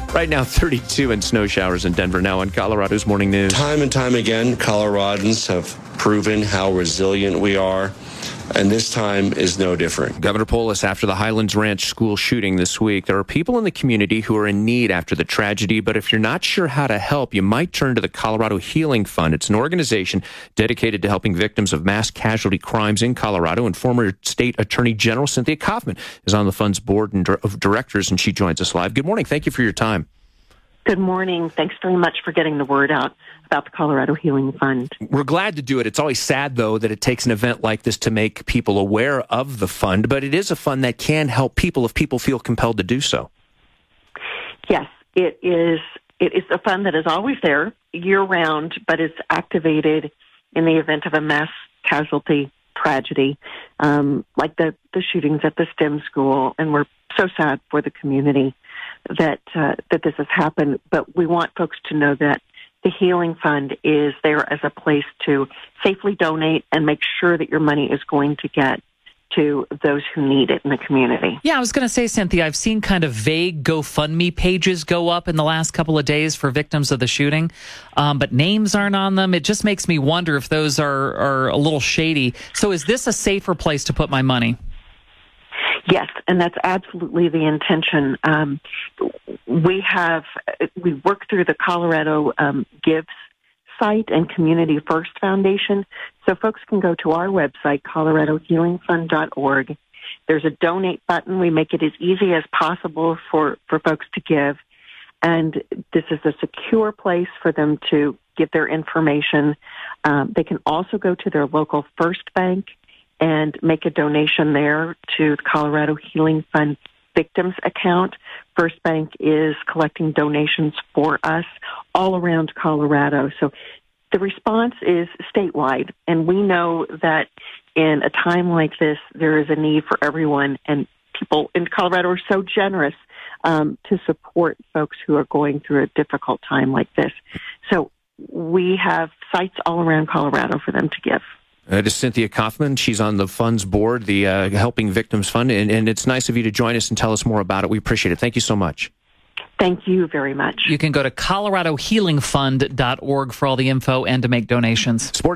Right now, 32 and snow showers in Denver. Now on Colorado's Morning News. Time and time again, Coloradans have proven how resilient we are, and this time is no different. Governor Polis, after the Highlands Ranch school shooting this week, there are people in the community who are in need after the tragedy, but if you're not sure how to help, you might turn to the Colorado Healing Fund. It's an organization dedicated to helping victims of mass casualty crimes in Colorado, and former State Attorney General Cynthia Kaufman is on the fund's board of directors, and she joins us live. Good morning. Thank you for your time. Good morning. Thanks very much for getting the word out about the Colorado Healing Fund. We're glad to do it. It's always sad, though, that it takes an event like this to make people aware of the fund, but it is a fund that can help people if people feel compelled to do so. Yes, it is. It is a fund that is always there year-round, but it's activated in the event of a mass casualty tragedy, like the shootings at the STEM school, and we're so sad for the community that this has happened. But we want folks to know that the Healing Fund is there as a place to safely donate and make sure that your money is going to get to those who need it in the community. Yeah, I was going to say, Cynthia, I've seen kind of vague GoFundMe pages go up in the last couple of days for victims of the shooting, but names aren't on them. It just makes me wonder if those are a little shady. So is this a safer place to put my money? Yes, and that's absolutely the intention. We work through the Colorado Gives site and Community First Foundation, so folks can go to our website, coloradohealingfund.org. There's a donate button. We make it as easy as possible for folks to give, and this is a secure place for them to give their information. They can also go to their local First Bank and make a donation there to the Colorado Healing Fund Victims account. First Bank is collecting donations for us all around Colorado. So the response is statewide, and we know that in a time like this, there is a need for everyone, and people in Colorado are so generous to support folks who are going through a difficult time like this. So we have sites all around Colorado for them to give. It is Cynthia Kaufman. She's on the fund's board, the Helping Victims Fund, and it's nice of you to join us and tell us more about it. We appreciate it. Thank you so much. Thank you very much. You can go to coloradohealingfund.org for all the info and to make donations.